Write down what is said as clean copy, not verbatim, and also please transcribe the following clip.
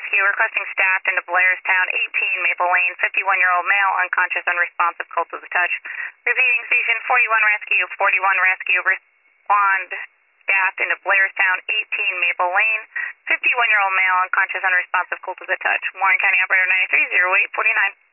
Rescue requesting staff into Blairstown, 18 Maple Lane, 51-year-old male, unconscious, unresponsive, cold to the touch. Repeating, Station 41 Rescue, respond staff into Blairstown, 18 Maple Lane, 51-year-old male, unconscious, unresponsive, cold to the touch. Warren County Operator 930849.